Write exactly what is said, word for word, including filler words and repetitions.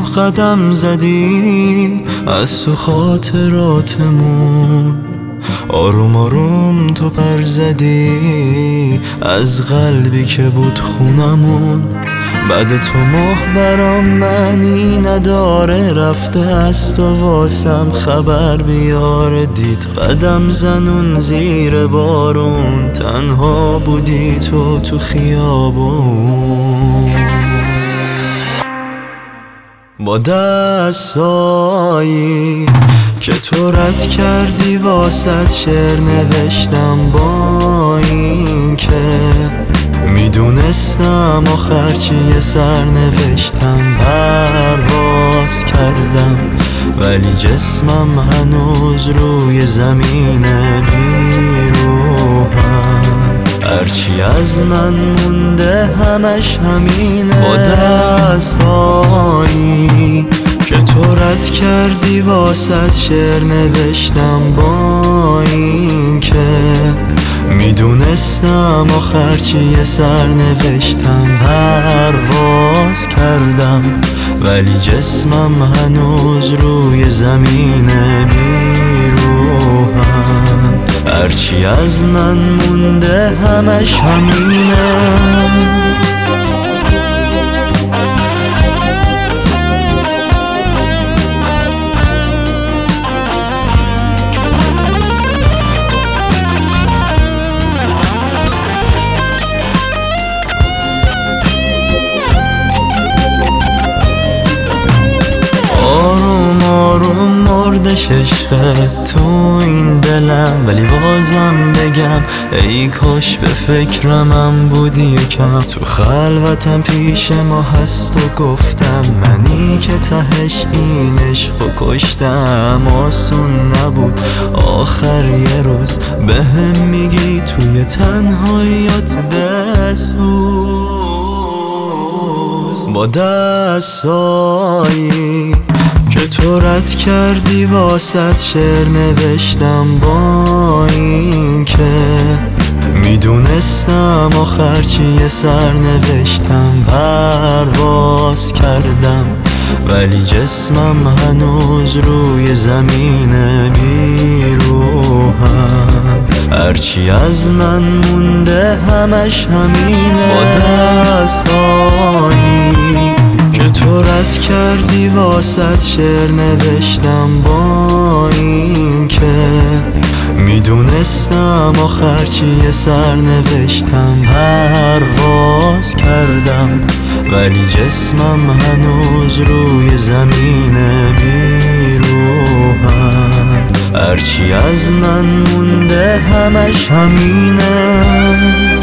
راه قدم زدی از تو خاطراتمون، آروم آروم تو پر زدی از قلبی که بود خونمون. بعد تو ماه برام معنی نداره، رفته از تو واسم خبر بیاره. دید قدم زنون زیر بارون، تنها بودی تو تو خیابون. با دستایی که تو رد کردی واسط شعر نوشتم، با این که میدونستم آخر چیه سر نوشتم. پرواز کردم ولی جسمم هنوز روی زمینه بیروحم، هرچی از من مونده همش همینه. با دستایی که تو رد کردی واسط شعر نوشتم، با این که میدونستم آخر چیه سر نوشتم. پرواز کردم ولی جسمم هنوز روی زمینه بیروحم، هرچی از من مونده همش همینه. مردش عشقت تو این دلم، ولی بازم بگم ای کاش به فکرمم بودی یکم. تو خلوتم پیش ما هست و گفتم منی که تهش این عشقو کشتم. آسون نبود آخر یه روز بهم میگی توی تنهاییات بسوز. با دستایی که تو رد کردی واسط شعر نوشتم، با این که میدونستم آخر چیه سر نوشتم. پرواز کردم ولی جسمم هنوز روی زمینه بیروحم، هرچی از من مونده همش همینه. با دستایی که تو رد کردی واسط شعر نوشتم، با این که میدونستم آخر چیه سر نوشتم. پرواز کردم ولی جسمم هنوز روی زمینه بیروحم، هرچی از من مونده همش همینه.